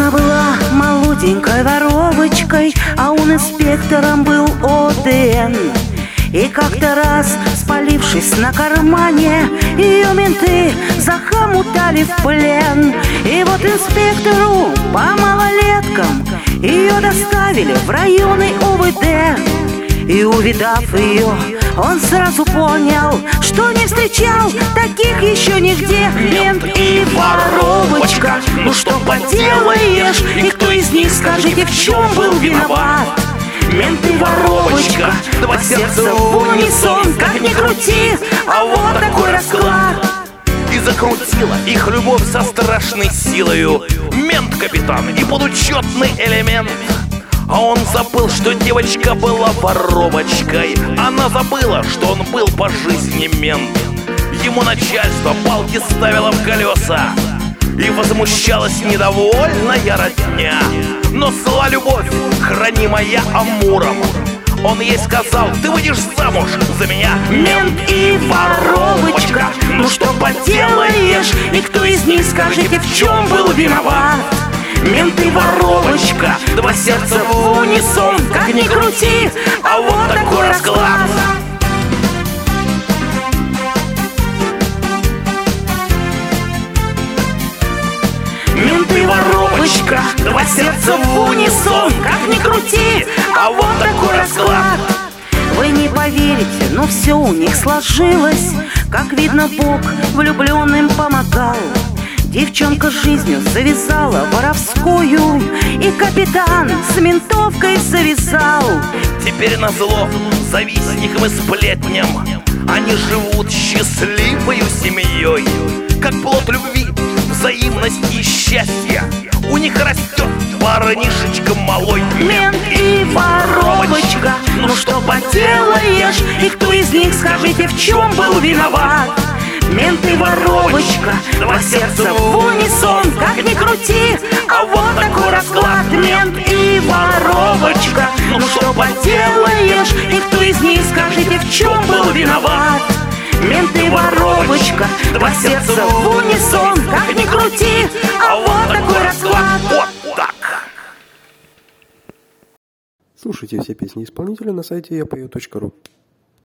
Она была молоденькой воровочкой, а он инспектором был ОДН. И как-то раз, спалившись на кармане, ее менты захомутали в плен. И вот инспектору по малолеткам ее доставили в районный ОВД. И увидав ее, он сразу понял, что не встречал таких еще нигде. Мент и воровочка, ну что поделаешь? И кто из них, скажите, в чем был виноват? Мент и воровочка, два сердца в унисон, как ни крути, а вот такой расклад. И закрутила их любовь со страшной силою мент-капитан и подучетный элемент. А он забыл, что девочка была воровочкой. Она забыла, что он был по жизни мент. Ему начальство палки ставило в колеса, и возмущалась недовольная родня. Но зла любовь, хранимая Амуром, он ей сказал: ты выйдешь замуж за меня. Мент и воровочка, ну что поделаешь? И кто из них, скажите, в чем был виноват? Мент и воровочка, два сердца в унисон, как ни крути, а вот такой расклад. Мент и воровочка, два сердца в унисон, как ни крути, а вот такой расклад. Вы не поверите, но все у них сложилось. Как видно, Бог влюбленным помогал. Девчонка жизнью завязала воровскую, и капитан с ментовкой завязал. Теперь назло завистникам и сплетням они живут счастливою семьей. Как плод любви, взаимности и счастья у них растет парнишечка малой. Мент и воровочка, ну что поделаешь? И кто из них, скажите, в чем был виноват? Мент и воровочка, два сердца в унисон, как ни крути, а вот такой расклад. Мент и воровочка, ну что поделаешь? И кто из них, скажите, в чем был виноват? Мент и воровочка, два сердца в унисон, как ни крути, а вот такой расклад. Вот так. Слушайте все песни исполнителя на сайте yapою.ru.